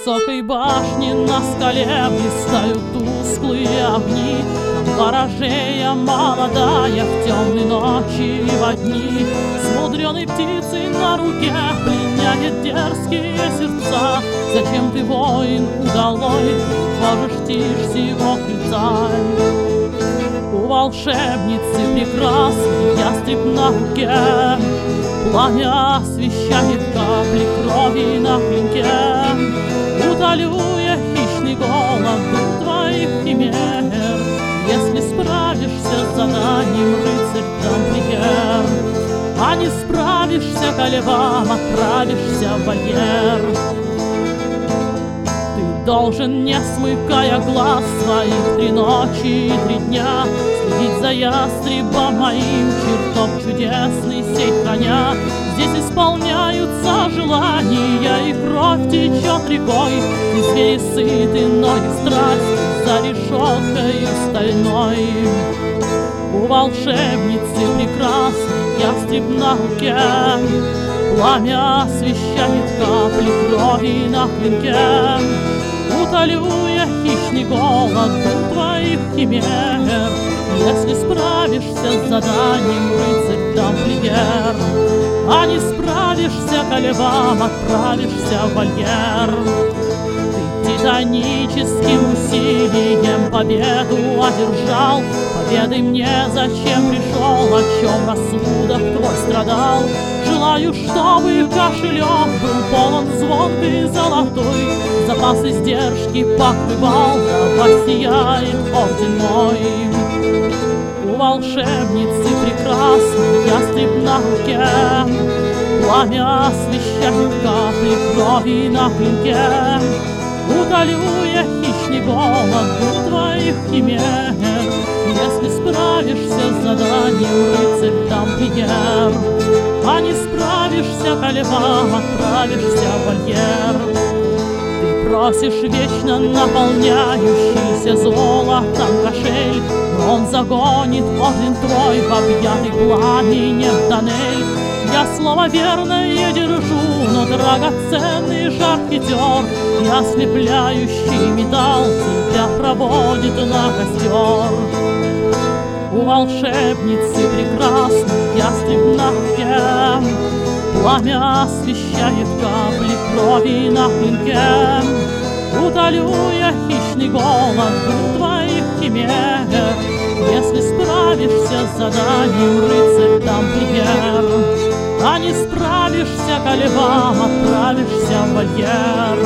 высокой башни на скале блистают тусклые огни. Ворожея молодая в темной ночи и во дни с мудреной птицей на руке пленяет дерзкие сердца. Зачем ты, воин удалой, можешь тишь сего крыльца? У волшебницы прекрасный ястреб на руке, пламя освещает капли крови на клинке. Утолю я хищный голод твоих химер, если справишься с заданием, рыцарь-тамплиер. А не справишься, коли вам отправишься в вольер. Ты должен, не смыкая глаз своих, 3 ночи и 3 дня следить за ястребом моим, чертог чудесный сей храня. Здесь исполняются желания, и кровь течет рекой, и звери сыты, ноги страсти за решеткой стальной. У волшебницы прекрасный ястреб на руке, пламя освещает капли крови на клинке. Утолю я хищный голод твоих химер, если справишься с заданием, рыцарь-тамплиер. А не справишься, коли вам отправишься в вольер. Ты титаническим усилием победу одержал. Поведай мне, зачем пришел, о чем рассудок твой страдал. Желаю, чтобы кошелек был полон звонкой золотой, запас издержки покрывал, да воссияет орден мой. У волшебницы прекрасный ястреб на руке, пламя освещает капли крови на клинке. Утолю я хищный голод твоих химер, если справишься с заданием, рыцарь-тамплиер. А не справишься, коли вам отправишься в вольер. Ты просишь вечно наполняющийся золотом кошель, но он загонит орден твой в объятый пламенем тоннель. Я слово верное держу, но драгоценный жар хитер и ослепляющий металл тебя проводит на костер. У волшебницы прекрасный ястреб на руке, пламя освещает капли крови на клинке. Утолю я хищный голод твоих химер, если справишься с заданием, рыцарь-тамплиер. А не справишься, коли вам отправишься в вольер.